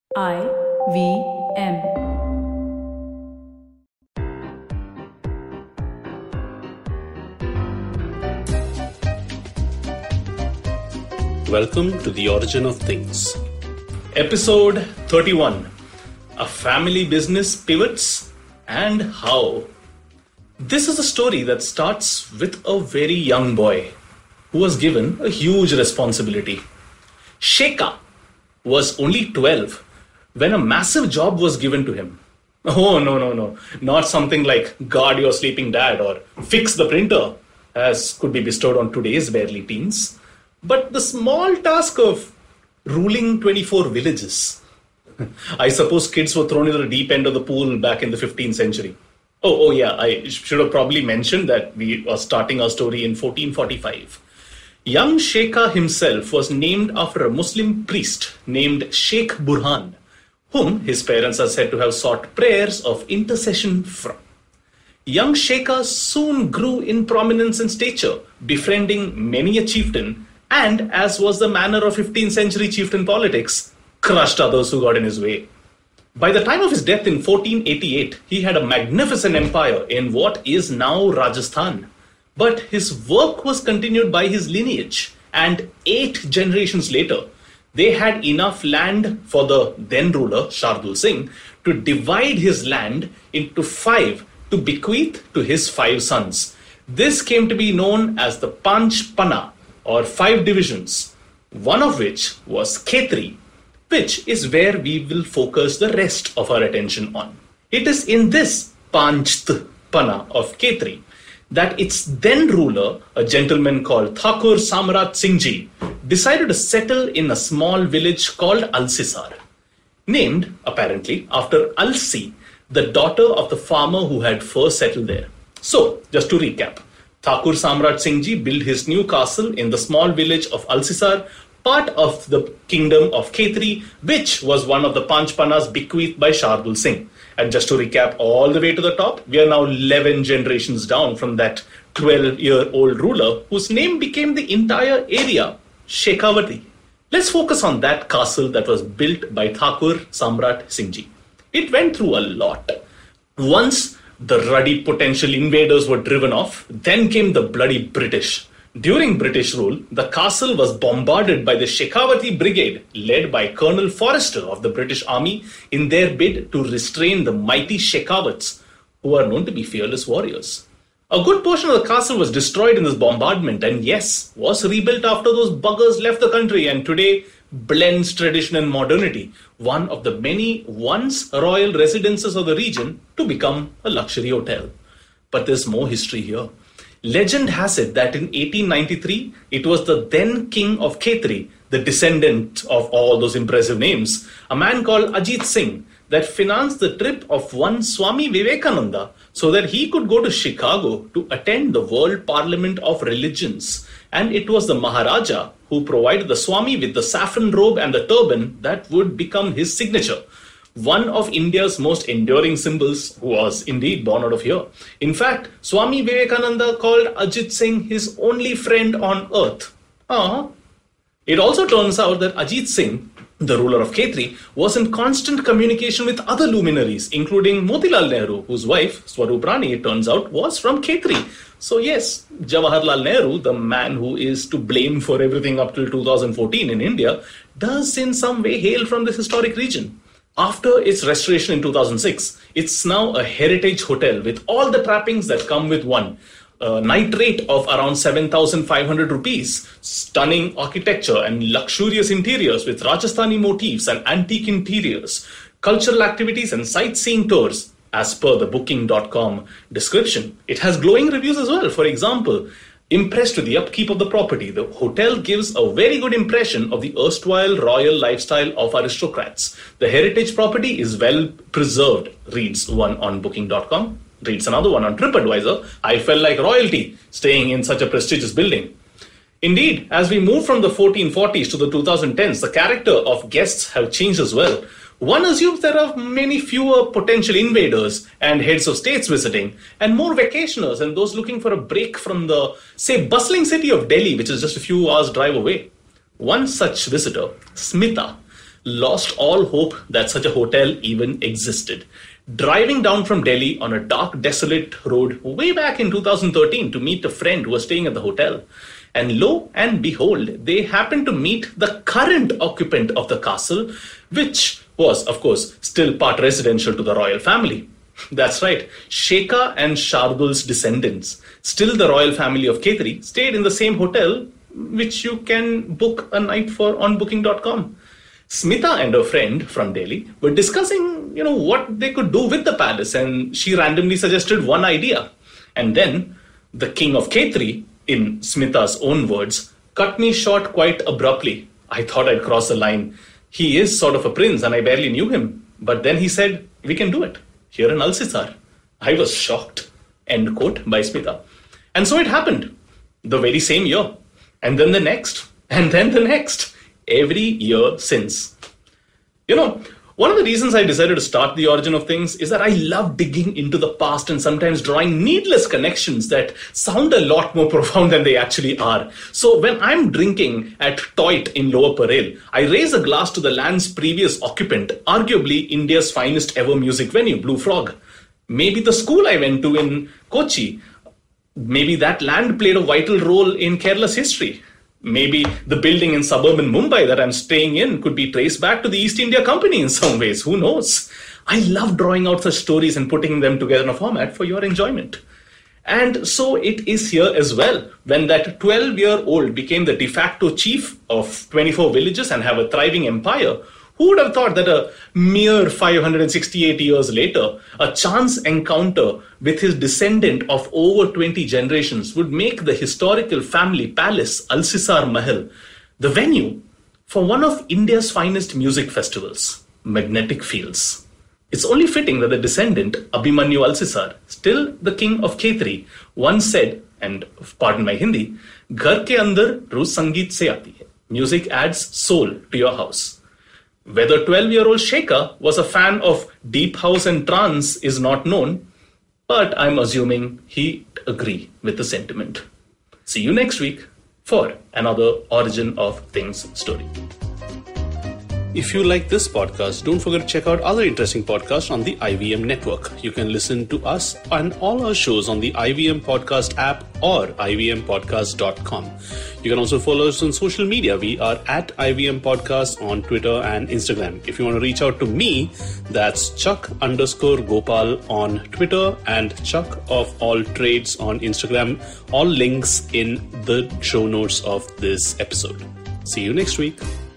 IVM. Welcome to The Origin of Things. Episode 31. A family business pivots and how. This is a story that starts with a very young boy who was given a huge responsibility. Sheka was only 12 when a massive job was given to him. Oh, no. Not something like guard your sleeping dad or fix the printer, as could be bestowed on today's barely teens, but the small task of ruling 24 villages. I suppose kids were thrown into the deep end of the pool back in the 15th century. Oh yeah, I should have probably mentioned that we are starting our story in 1445. Young Sheka himself was named after a Muslim priest named Sheikh Burhan, whom his parents are said to have sought prayers of intercession from. Young Sheka soon grew in prominence and stature, befriending many a chieftain, and, as was the manner of 15th century chieftain politics, crushed others who got in his way. By the time of his death in 1488, he had a magnificent empire in what is now Rajasthan. But his work was continued by his lineage, and 8 generations later, they had enough land for the then ruler, Shardul Singh, to divide his land into 5 to bequeath to his 5 sons. This came to be known as the Panch Pana, or 5 divisions, one of which was Khetri, which is where we will focus the rest of our attention on. It is in this Pancht Pana of Khetri that its then ruler, a gentleman called Thakur Samrat Singh Ji, decided to settle in a small village called Alsisar, named, apparently, after Alsi, the daughter of the farmer who had first settled there. So, just to recap, Thakur Samrat Singh Ji built his new castle in the small village of Alsisar, part of the kingdom of Khetri, which was one of the Panchpanas bequeathed by Shardul Singh. And just to recap all the way to the top, we are now 11 generations down from that 12-year-old ruler whose name became the entire area, Shekhawati. Let's focus on that castle that was built by Thakur Samrat Singh Ji. It went through a lot. Once the ruddy potential invaders were driven off, then came the bloody British. During British rule, the castle was bombarded by the Shekhawati Brigade, led by Colonel Forrester of the British Army, in their bid to restrain the mighty Shekhawats, who are known to be fearless warriors. A good portion of the castle was destroyed in this bombardment and, yes, was rebuilt after those buggers left the country and today blends tradition and modernity, one of the many once royal residences of the region to become a luxury hotel. But there's more history here. Legend has it that in 1893, it was the then king of Khetri, the descendant of all those impressive names, a man called Ajit Singh, that financed the trip of one Swami Vivekananda so that he could go to Chicago to attend the World Parliament of Religions. And it was the Maharaja who provided the Swami with the saffron robe and the turban that would become his signature. One of India's most enduring symbols was indeed born out of here. In fact, Swami Vivekananda called Ajit Singh his only friend on earth. It also turns out that Ajit Singh, the ruler of Khetri, was in constant communication with other luminaries, including Motilal Nehru, whose wife, Swarup Rani, it turns out, was from Khetri. So yes, Jawaharlal Nehru, the man who is to blame for everything up till 2014 in India, does in some way hail from this historic region. After its restoration in 2006, it's now a heritage hotel with all the trappings that come with one. A night rate of around 7,500 rupees, stunning architecture and luxurious interiors with Rajasthani motifs and antique interiors, cultural activities and sightseeing tours. As per the booking.com description, it has glowing reviews as well. For example, impressed with the upkeep of the property, the hotel gives a very good impression of the erstwhile royal lifestyle of aristocrats. The heritage property is well preserved, reads one on booking.com. Reads another one on TripAdvisor. I felt like royalty staying in such a prestigious building. Indeed, as we move from the 1440s to the 2010s, the character of guests have changed as well. One assumes there are many fewer potential invaders and heads of states visiting, and more vacationers and those looking for a break from the, say, bustling city of Delhi, which is just a few hours' drive away. One such visitor, Smita, lost all hope that such a hotel even existed. Driving down from Delhi on a dark, desolate road way back in 2013 to meet a friend who was staying at the hotel. And lo and behold, they happened to meet the current occupant of the castle, which was, of course, still part residential to the royal family. That's right, Sheka and Shardul's descendants, still the royal family of Khetri, stayed in the same hotel, which you can book a night for on booking.com. Smita and her friend from Delhi were discussing, what they could do with the palace, and she randomly suggested one idea. And then the king of Khetri, in Smita's own words, cut me short quite abruptly. I thought I'd cross the line. He is sort of a prince and I barely knew him. But then he said, we can do it. Here in Alsisar. I was shocked. End quote by Smita. And so it happened. The very same year. And then the next. And then the next. Every year since. One of the reasons I decided to start The Origin of Things is that I love digging into the past and sometimes drawing needless connections that sound a lot more profound than they actually are. So when I'm drinking at Toit in Lower Parel, I raise a glass to the land's previous occupant, arguably India's finest ever music venue, Blue Frog. Maybe the school I went to in Kochi. Maybe that land played a vital role in Kerala's history. Maybe the building in suburban Mumbai that I'm staying in could be traced back to the East India Company in some ways. Who knows? I love drawing out such stories and putting them together in a format for your enjoyment. And so it is here as well. When that 12-year-old became the de facto chief of 24 villages and have a thriving empire, who would have thought that a mere 568 years later, a chance encounter with his descendant of over 20 generations would make the historical family palace, Alsisar Mahal, the venue for one of India's finest music festivals, Magnetic Fields. It's only fitting that the descendant, Abhimanyu Alsisar, still the king of Khetri, once said, and pardon my Hindi, "Ghar ke andar rooj sangeet se aati hai." Music adds soul to your house. Whether 12-year-old Sheka was a fan of deep house and trance is not known, but I'm assuming he'd agree with the sentiment. See you next week for another Origin of Things story. If you like this podcast, don't forget to check out other interesting podcasts on the IVM network. You can listen to us and all our shows on the IVM Podcast app or ivmpodcast.com. You can also follow us on social media. We are at IVM Podcast on Twitter and Instagram. If you want to reach out to me, that's Chuck_Gopal on Twitter and Chuck of All Trades on Instagram. All links in the show notes of this episode. See you next week.